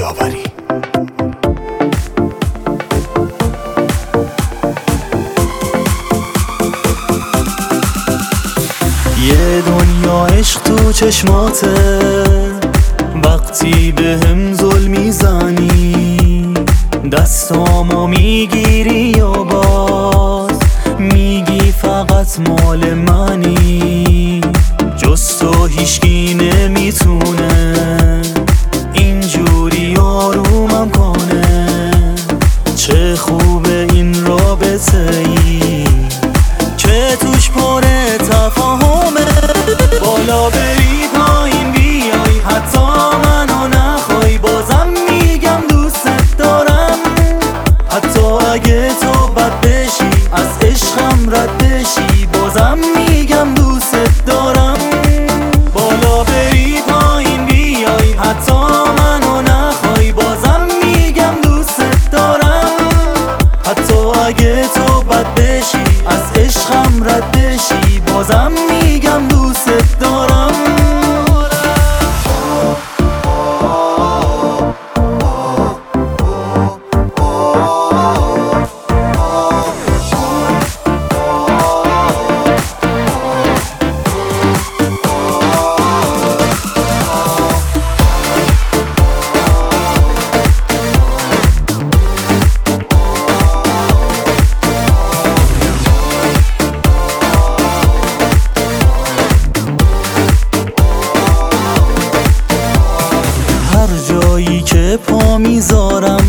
داوری. یه دنیا عشق تو چشماته، وقتی به هم ظلم میزنی دستامو میگیری و باز میگی فقط مال منی. جز تو هیچکی نمیتونه اینجوری آرومم کنه. چه خوبه این رابطه ای که توش پر تفاهمه. بالا بری پایین بیای حتی منو نخوای بازم میگم دوست دارم. حتی اگه تو بد بشی از عشقم رد بشی بازم میگم دوست دارم. بالا بری پایین بیای حتی منو نخوای بازم میگم دوست دارم. حتی اگه تو بد بشی از عشقم رد بشی بازم میگم دوست دارم. جایی که پا میذارم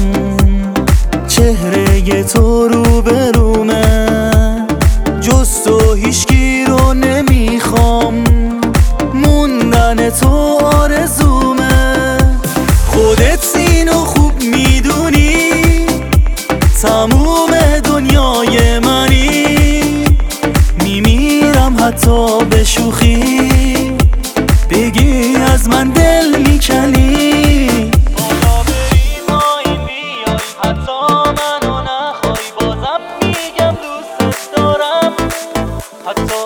چهره تو رو برومه. جز تو هیچکی رو نمیخوام موندن تو آرزومه. خودت اینو خوب میدونی تموم دنیای منی. میمیرم حتی به شوخی بگی از من دل میکنی. بالا بری پایین بیای حتی منو نخوای بازم میگم دوست دارم. حتی